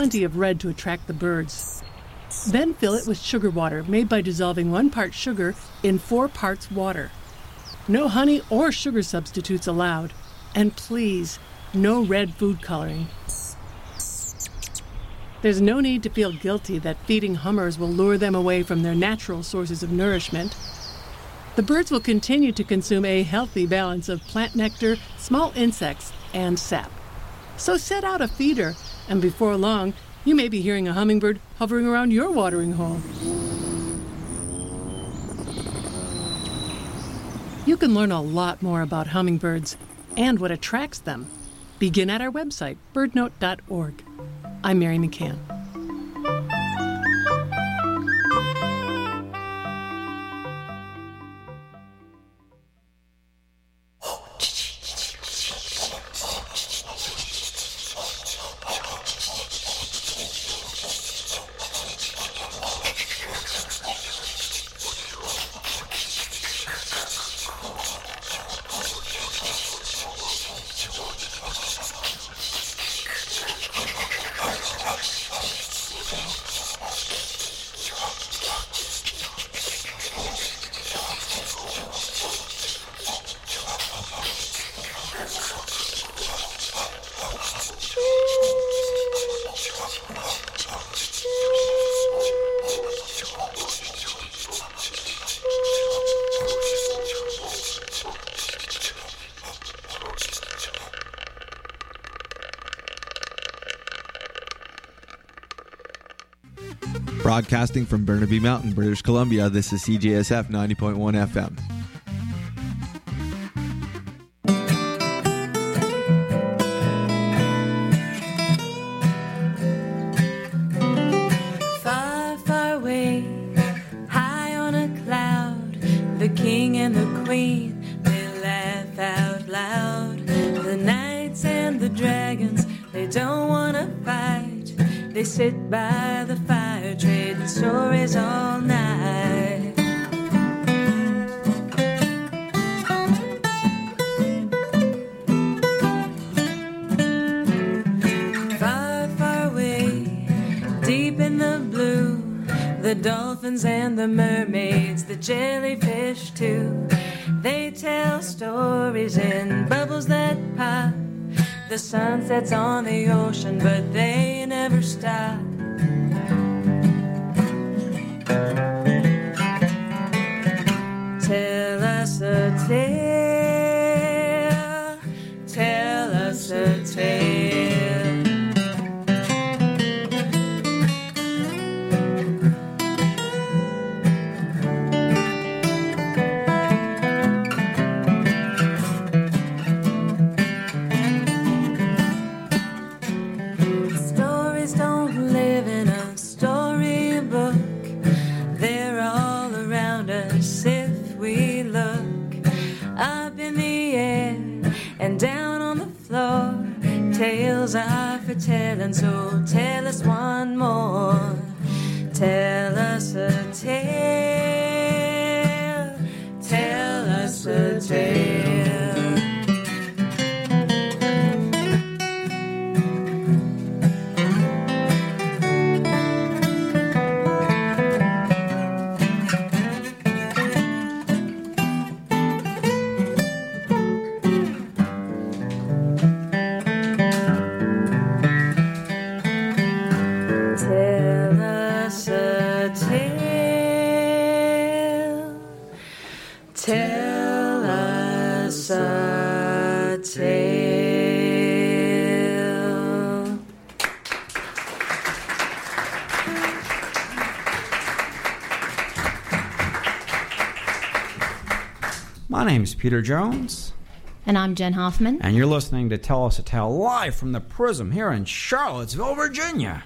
plenty of red to attract the birds. Then fill it with sugar water made by dissolving 1 part sugar in 4 parts water. No honey or sugar substitutes allowed. And please, no red food coloring. There's no need to feel guilty that feeding hummers will lure them away from their natural sources of nourishment. The birds will continue to consume a healthy balance of plant nectar, small insects, and sap. So set out a feeder, and before long, you may be hearing a hummingbird hovering around your watering hole. You can learn a lot more about hummingbirds and what attracts them. Begin at our website, birdnote.org. I'm Mary McCann. Broadcasting from Burnaby Mountain, British Columbia, this is CJSF 90.1 FM. Far, far away, high on a cloud, the king and the queen, they laugh out loud. The knights and the dragons, they don't want to fight. They sit by the fire, trading stories all night. Far, far away, deep in the blue, the dolphins and the mermaids, the jellyfish too. They tell stories in bubbles that pop. The sun sets on the ocean, but they never stop. Tell us a tale, tell us a tale. Stories don't live in a storybook. They're all around us if we look. Up in the air and down on the floor. Tales are for telling, so tell us one more. Tell us a tale, tell us a tale. Tell us a tale. Tell us a tale. My name's Peter Jones. And I'm Jen Hoffman. And you're listening to Tell Us a Tale live from the Prism here in Charlottesville, Virginia.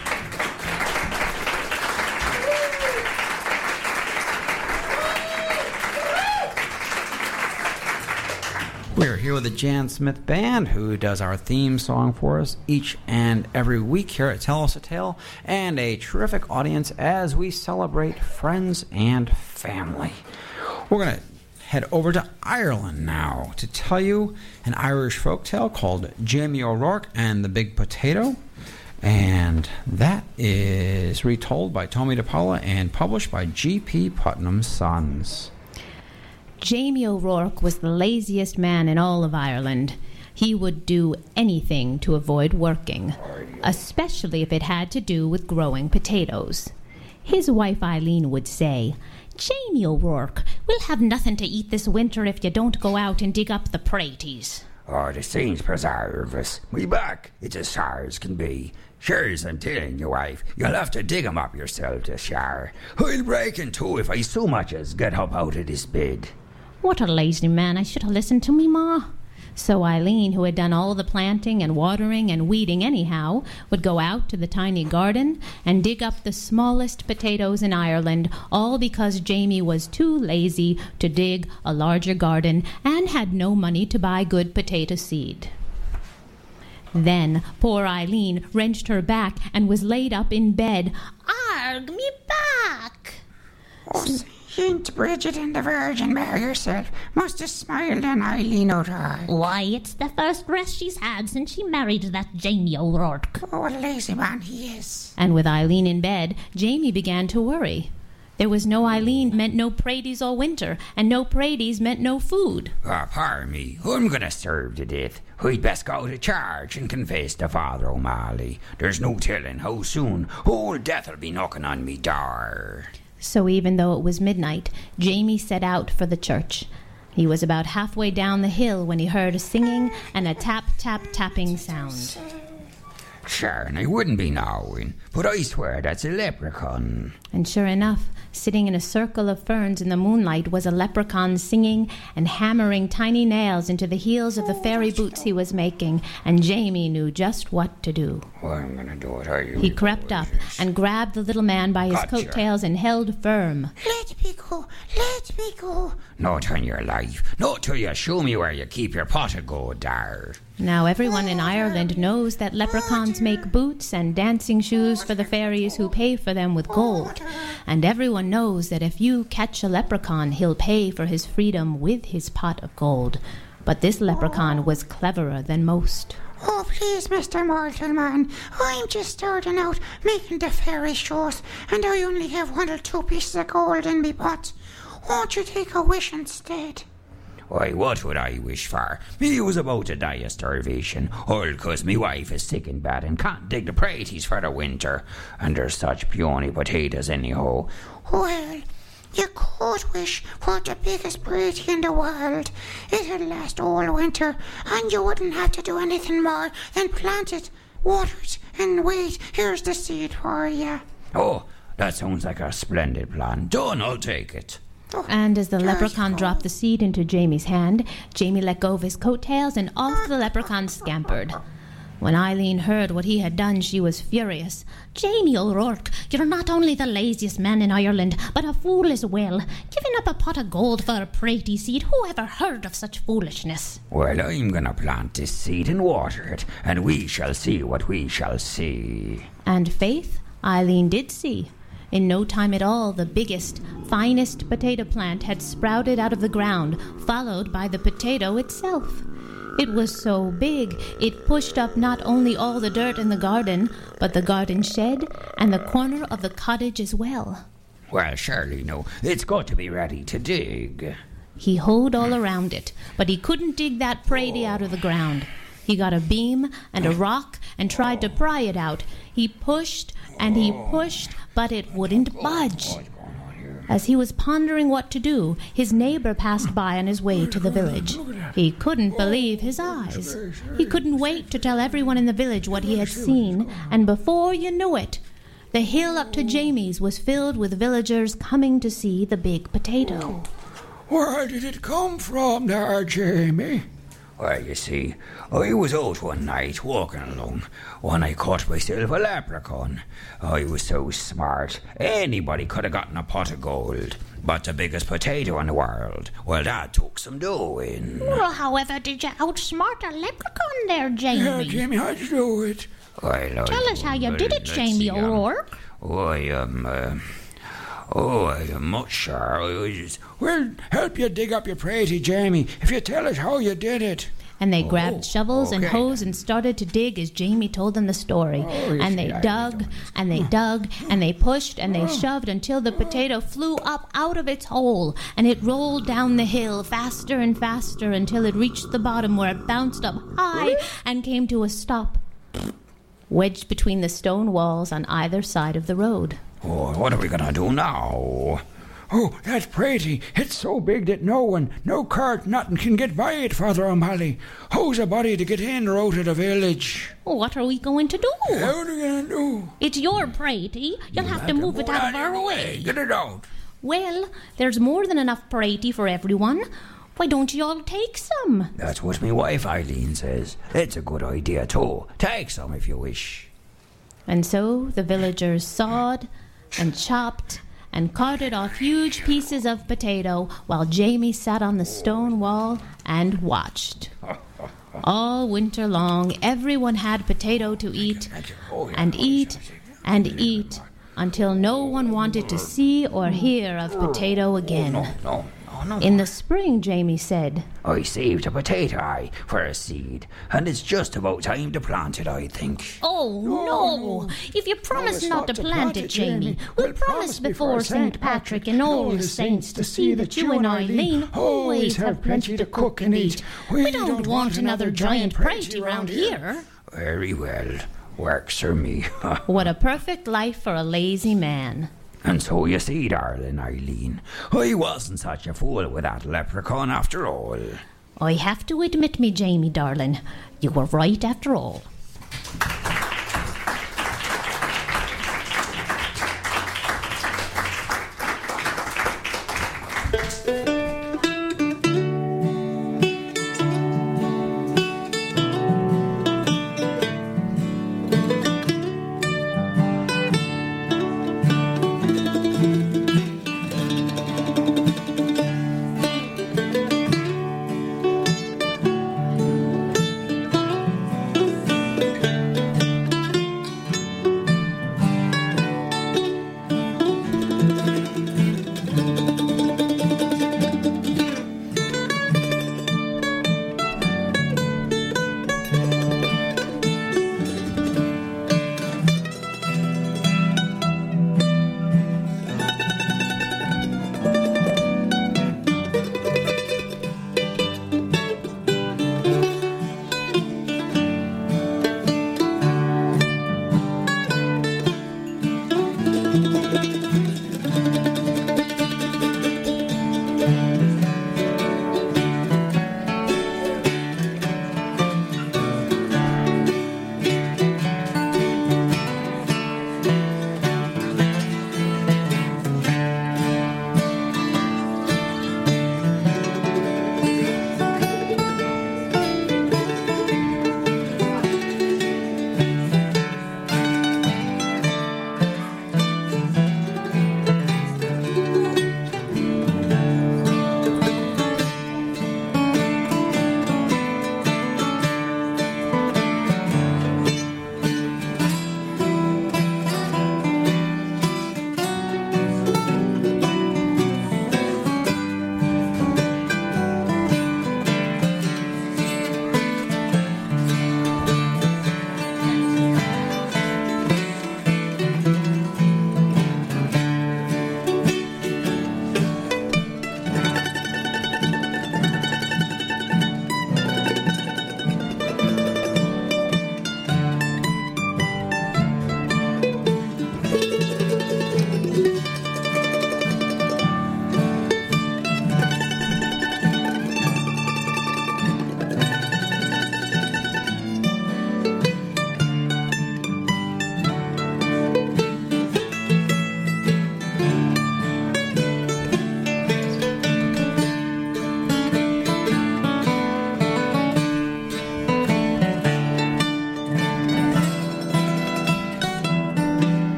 We're here with the Jan Smith Band, who does our theme song for us each and every week here at Tell Us a Tale, and a terrific audience as we celebrate friends and family. We're going to head over to Ireland now to tell you an Irish folktale called Jamie O'Rourke and the Big Potato. And that is retold by Tommy DePaula and published by G.P. Putnam's Sons. Jamie O'Rourke was the laziest man in all of Ireland. He would do anything to avoid working, especially if it had to do with growing potatoes. His wife Eileen would say, "Jamie O'Rourke, we'll have nothing to eat this winter if you don't go out and dig up the praties." "Oh, the saints preserve us. Me back, it's as sore as can be. Sure's I'm telling you, wife, you'll have to dig 'em up yourself this shower. I'll break in two if I so much as get up out of this bed." What a lazy man, I should have listened to me ma. So Eileen, who had done all the planting and watering and weeding anyhow, would go out to the tiny garden and dig up the smallest potatoes in Ireland, all because Jamie was too lazy to dig a larger garden and had no money to buy good potato seed. Then poor Eileen wrenched her back and was laid up in bed. "Arg, me back!" Saint Bridget and the Virgin Mary herself must have smiled on Eileen O'Rourke. Why, it's the first rest she's had since she married that Jamie O'Rourke. Oh, what a lazy man he is. And with Eileen in bed, Jamie began to worry. There was no Eileen meant no praties all winter, and no praties meant no food. Pardon me, I'm going to serve to death. I'd best go to church and confess to Father O'Malley. There's no telling how soon old death'll be knocking on me door. So even though it was midnight, Jamie set out for the church. He was about halfway down the hill when he heard a singing and a tap-tap-tapping sound. Sure, and I wouldn't be knowing, but I swear that's a leprechaun. And sure enough, sitting in a circle of ferns in the moonlight was a leprechaun singing and hammering tiny nails into the heels of the fairy boots he was making, and Jamie knew just what to do. Well, I'm going to do it. He crept up and grabbed the little man by his coattails and held firm. Let me go, let me go. Not on your life, not till you show me where you keep your pot of gold there. Now everyone in Ireland knows that leprechauns make boots and dancing shoes for the fairies who pay for them with gold. And everyone knows that if you catch a leprechaun, he'll pay for his freedom with his pot of gold. But this leprechaun was cleverer than most. Oh, please, Mr. Mortal Man, I'm just starting out making the fairy shows, and I only have 1 or 2 pieces of gold in me pot. Won't you take a wish instead? Why, what would I wish for? Me was about to die of starvation, all 'cause me wife is sick and bad and can't dig the praties for the winter, and there's such peony potatoes anyhow. Well, you could wish for the biggest pratie in the world. It'd last all winter, and you wouldn't have to do anything more than plant it, water it, and wait. Here's the seed for you. Oh, that sounds like a splendid plan. Done, I'll take it. And as the leprechaun dropped the seed into Jamie's hand, Jamie let go of his coattails and off the leprechaun scampered. When Eileen heard what he had done, she was furious. "Jamie O'Rourke, you're not only the laziest man in Ireland, but a fool as well. Giving up a pot of gold for a pratie seed, who ever heard of such foolishness?" Well, I'm going to plant this seed and water it, and we shall see what we shall see. And faith, Eileen did see. In no time at all, the biggest, finest potato plant had sprouted out of the ground, followed by the potato itself. It was so big, it pushed up not only all the dirt in the garden, but the garden shed and the corner of the cottage as well. Well, surely no, it's got to be ready to dig. He hoed all around it, but he couldn't dig that pratie out of the ground. He got a beam and a rock and tried to pry it out. He pushed and he pushed, but it wouldn't budge. As he was pondering what to do, his neighbor passed by on his way to the village. He couldn't believe his eyes. He couldn't wait to tell everyone in the village what he had seen, and before you knew it, the hill up to Jamie's was filled with villagers coming to see the big potato. Where did it come from there, Jamie? Well, you see, I was out one night walking along when I caught myself a leprechaun. I was so smart, anybody could have gotten a pot of gold. But the biggest potato in the world, well, that took some doing. Well, however did you outsmart a leprechaun there, Jamie? Yeah, Jamie, how'd you do it? Tell us how you did it, Jamie O'Rourke. I'm not sure. We'll help you dig up your pratie, Jamie, if you tell us how you did it. And they grabbed shovels and hoes and started to dig as Jamie told them the story. And they dug, and they dug, and they pushed, and they shoved until the potato flew up out of its hole. And it rolled down the hill faster and faster until it reached the bottom, where it bounced up high and came to a stop, wedged between the stone walls on either side of the road. Oh, what are we going to do now? Oh, that Pratie, it's so big that no cart, nothing can get by it, Father O'Malley. How's a body to get in or out of the village? What are we going to do? How are we going to do? It's your Pratie. You'll have to move it out of our way. Get it out. Well, there's more than enough Pratie for everyone. Why don't you all take some? That's what my wife Eileen says. It's a good idea too. Take some if you wish. And so the villagers sawed and chopped and carted off huge pieces of potato while Jamie sat on the stone wall and watched. All winter long, everyone had potato to eat and eat and eat until no one wanted to see or hear of potato again. No. In the spring, Jamie said, I saved a potato for a seed, and it's just about time to plant it, I think. Oh, no. If you promise not to plant it, Jamie, we'll promise before St. Patrick and all the saints to see that you and Eileen always have plenty to cook and eat. We don't want another giant Pratie round here. Very well. Works for me. What a perfect life for a lazy man. And so you see, darling Eileen, I wasn't such a fool with that leprechaun after all. I have to admit me, Jamie, darling, you were right after all.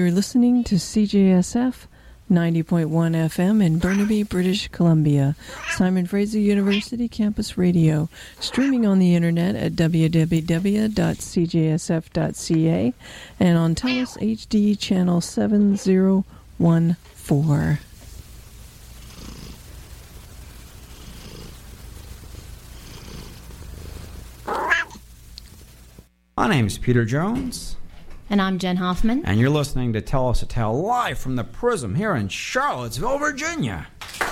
You're listening to CJSF 90.1 FM in Burnaby, British Columbia, Simon Fraser University Campus Radio, streaming on the internet at www.cjsf.ca and on TELUS HD channel 7014. My name's Peter Jones. And I'm Jen Hoffman. And you're listening to Tell Us a Tale live from the Prism here in Charlottesville, Virginia.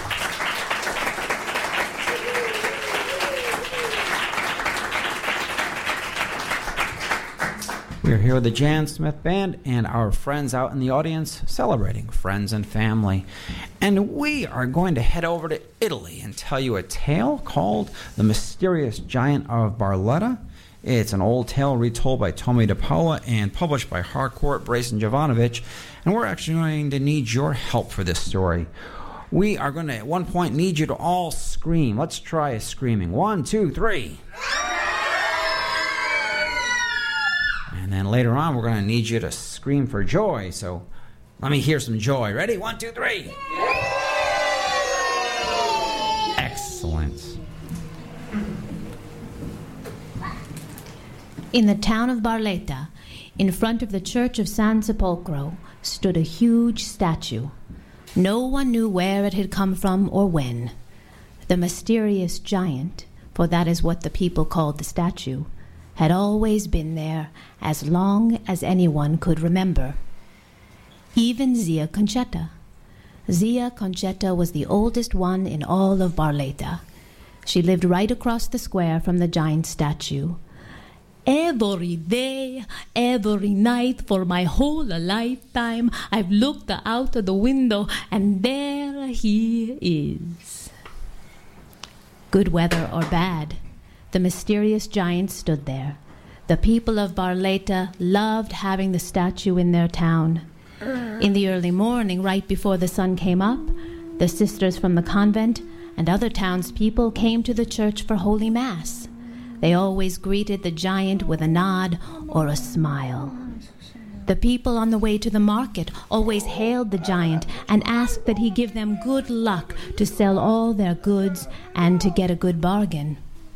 We're here with the Jan Smith Band and our friends out in the audience celebrating friends and family. And we are going to head over to Italy and tell you a tale called The Mysterious Giant of Barletta. It's an old tale retold by Tommy DePaula and published by Harcourt, Brace, and Jovanovich. And we're actually going to need your help for this story. We are going to, at one point, need you to all scream. Let's try a screaming. 1, 2, 3. And then later on, we're going to need you to scream for joy. So let me hear some joy. Ready? 1, 2, 3. Excellent. In the town of Barletta, in front of the church of San Sepolcro, stood a huge statue. No one knew where it had come from or when. The mysterious giant, for that is what the people called the statue, had always been there as long as anyone could remember. Even Zia Concetta. Zia Concetta was the oldest one in all of Barletta. She lived right across the square from the giant statue. Every day, every night, for my whole lifetime, I've looked out of the window, and there he is. Good weather or bad, the mysterious giant stood there. The people of Barletta loved having the statue in their town. In the early morning, right before the sun came up, the sisters from the convent and other townspeople came to the church for Holy Mass. They always greeted the giant with a nod or a smile. The people on the way to the market always hailed the giant and asked that he give them good luck to sell all their goods and to get a good bargain.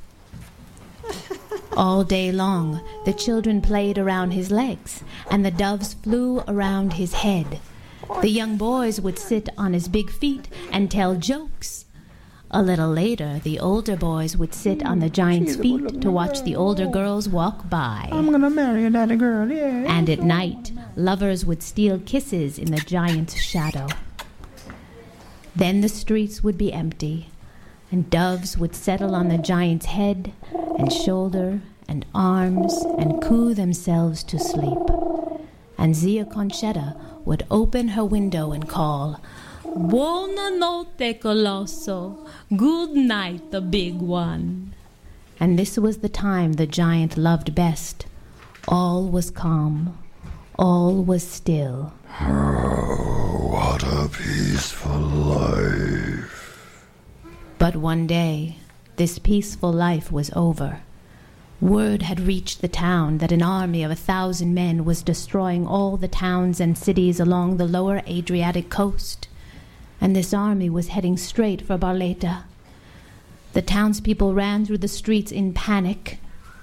All day long, the children played around his legs, and the doves flew around his head. The young boys would sit on his big feet and tell jokes. A little later, the older boys would sit on the giant's feet to watch the older girls walk by. I'm gonna marry that girl, yeah. And at night, lovers would steal kisses in the giant's shadow. Then the streets would be empty, and doves would settle on the giant's head and shoulder and arms and coo themselves to sleep. And Zia Concetta would open her window and call, "Buonanotte, Colosso. Good night, the big one." And this was the time the giant loved best. All was calm. All was still. Oh, what a peaceful life. But one day, this peaceful life was over. Word had reached the town that an army of 1,000 men was destroying all the towns and cities along the lower Adriatic coast. And this army was heading straight for Barletta. The townspeople ran through the streets in panic.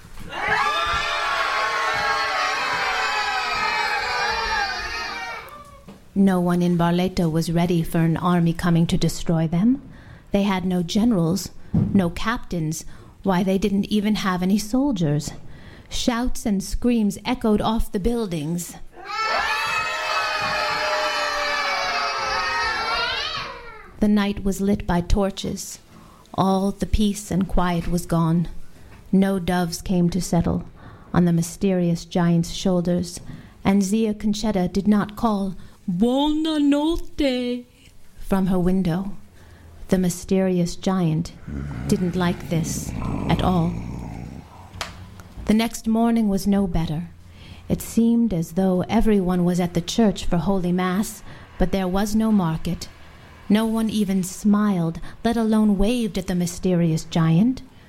No one in Barletta was ready for an army coming to destroy them. They had no generals, no captains. Why, they didn't even have any soldiers. Shouts and screams echoed off the buildings. The night was lit by torches. All the peace and quiet was gone. No doves came to settle on the mysterious giant's shoulders, and Zia Concetta did not call "Buonanotte" from her window. The mysterious giant didn't like this at all. The next morning was no better. It seemed as though everyone was at the church for Holy Mass, but there was no market. No one even smiled, let alone waved at the mysterious giant.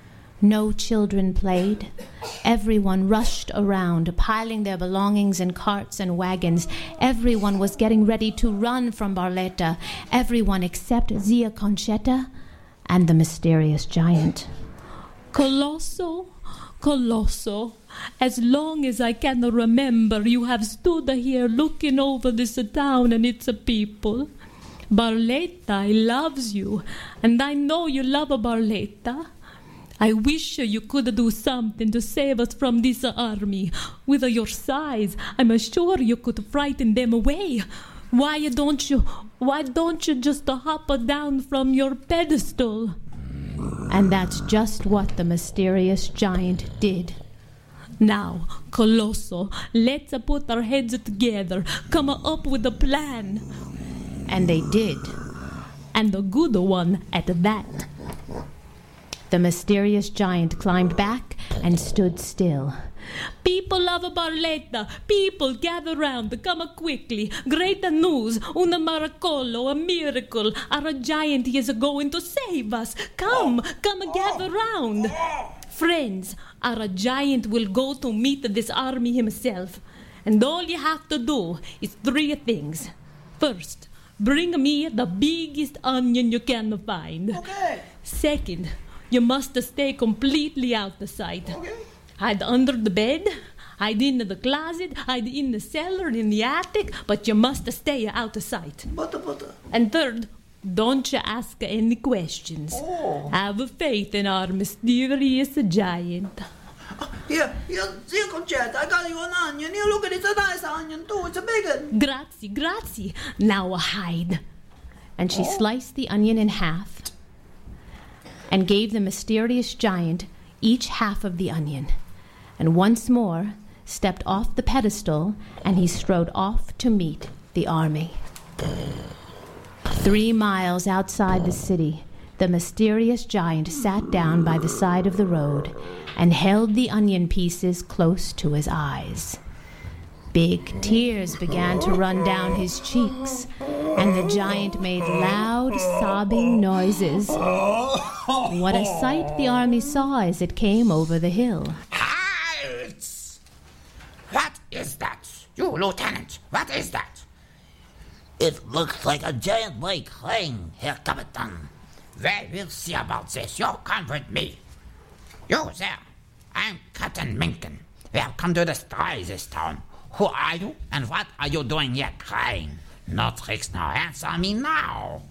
No children played. Everyone rushed around, piling their belongings in carts and wagons. Everyone was getting ready to run from Barletta. Everyone except Zia Conchetta and the mysterious giant. Colosso, Colosso, as long as I can remember, you have stood here looking over this town and its people. Barletta loves you, and I know you love Barletta. I wish you could do something to save us from this army. With your size, I'm sure you could frighten them away. Why don't you just hop down from your pedestal? And that's just what the mysterious giant did. Now, Colosso, let's put our heads together, come up with a plan. And they did. And a good one at that. The mysterious giant climbed back and stood still. People of Barletta, people gather round, come quickly. Great news, una miracolo, a miracle. Our giant is going to save us. Come gather round. Friends, our giant will go to meet this army himself. And all you have to do is 3 things. First, bring me the biggest onion you can find. Okay. Second, you must stay completely out of sight. Okay. Hide under the bed, hide in the closet, hide in the cellar, in the attic, but you must stay out of sight. But. And third, don't you ask any questions. Oh. Have faith in our mysterious giant. Here, Zia Conchetta, I got you an onion. You look at it, it's a nice onion too. It's a big one. Grazie. Now hide. And she sliced the onion in half and gave the mysterious giant each half of the onion, and once more stepped off the pedestal, and he strode off to meet the army. 3 miles outside the city, the mysterious giant sat down by the side of the road and held the onion pieces close to his eyes. Big tears began to run down his cheeks, and the giant made loud, sobbing noises. What a sight the army saw as it came over the hill. Halt! What is that? You, Lieutenant, what is that? It looks like a giant boy crying, Herr Captain. Well, we'll see about this. You come with me. You there, I'm Captain Minkin. We have come to destroy this town. Who are you, and what are you doing here crying? No tricks, no answer me now.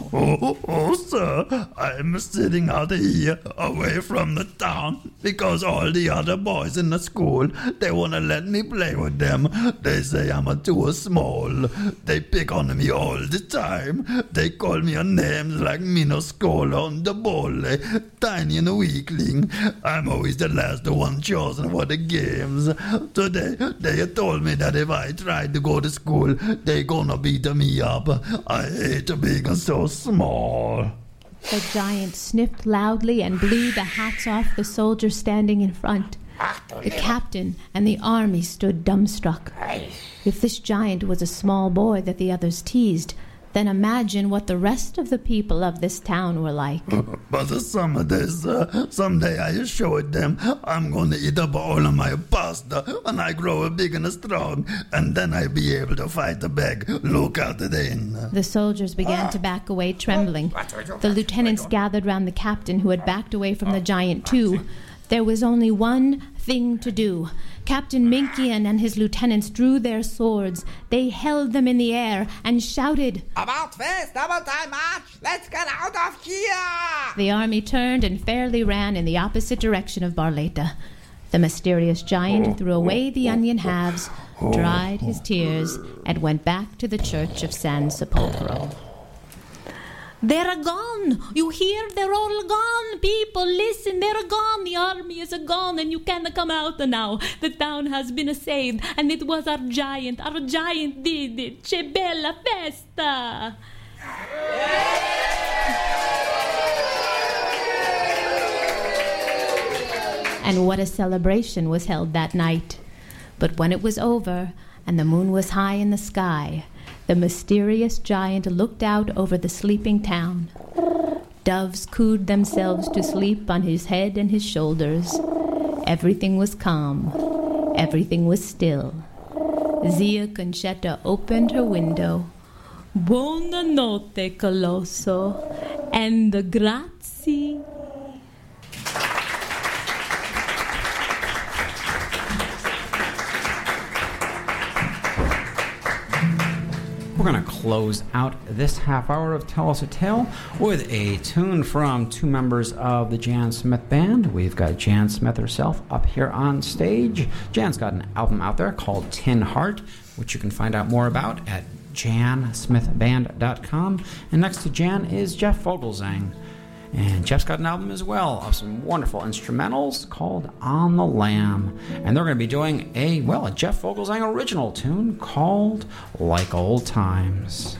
Oh, sir, I'm sitting out here away from the town because all the other boys in the school, they want to let me play with them. They say I'm too small. They pick on me all the time. They call me a names like Minuscolo and the Bolle, tiny and weakling. I'm always the last one chosen for the games. Today, they told me that if I try to go to school, they gonna beat me up. I hate being so small. The giant sniffed loudly and blew the hats off the soldiers standing in front. The captain and the army stood dumbstruck. If this giant was a small boy that the others teased, then imagine what the rest of the people of this town were like. But some days, someday I showed them I'm gonna eat up all of my pasta when I grow big and strong, and then I'll be able to fight back. Look out then. The soldiers began to back away, trembling. The lieutenants gathered round the captain, who had backed away from the giant too. There was only one thing to do. Captain Minkian and his lieutenants drew their swords. They held them in the air and shouted, "About face, double time march! Let's get out of here!" The army turned and fairly ran in the opposite direction of Barletta. The mysterious giant threw away the onion halves, dried his tears, and went back to the church of San Sepolcro. They're gone. You hear? They're all gone. People, listen. They're gone. The army is gone, and you can come out now. The town has been saved, and it was our giant. Our giant did it. Che bella festa. And what a celebration was held that night. But when it was over, and the moon was high in the sky, the mysterious giant looked out over the sleeping town. Doves cooed themselves to sleep on his head and his shoulders. Everything was calm. Everything was still. Zia Concetta opened her window. Buonanotte, Colosso, and grazie. We're going to close out this half hour of Tell Us a Tale with a tune from two members of the Jan Smith Band. We've got Jan Smith herself up here on stage. Jan's got an album out there called Tin Heart, which you can find out more about at jansmithband.com. And next to Jan is Jeff Vogelzang. And Jeff's got an album as well of some wonderful instrumentals called On the Lamb. And they're going to be doing a Jeff Vogelzang original tune called Like Old Times.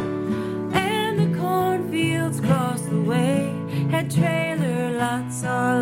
Trailer lots all